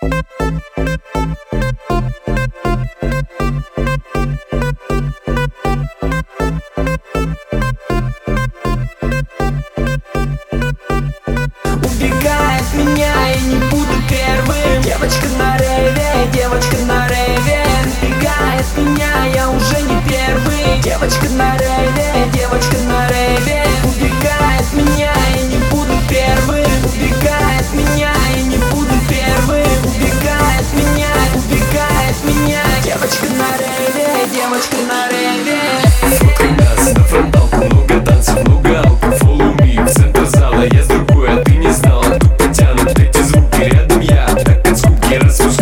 Убегает меня и не буду первым. Девочка на рейве, девочка на рейве. Убегает меня, я уже не первый. Девочка на рейве, девочка на рейве. Убегает меня и не буду первым. Убегает меня и не буду первым. Убегает меня, девочка на рейве, девочка на рейве. Фоткай нас на фронталку, много танцев, много алко. Follow me, в центр зала, я с другой, а ты не знала. Тут потянут эти звуки, рядом я, так от скуки распускаю.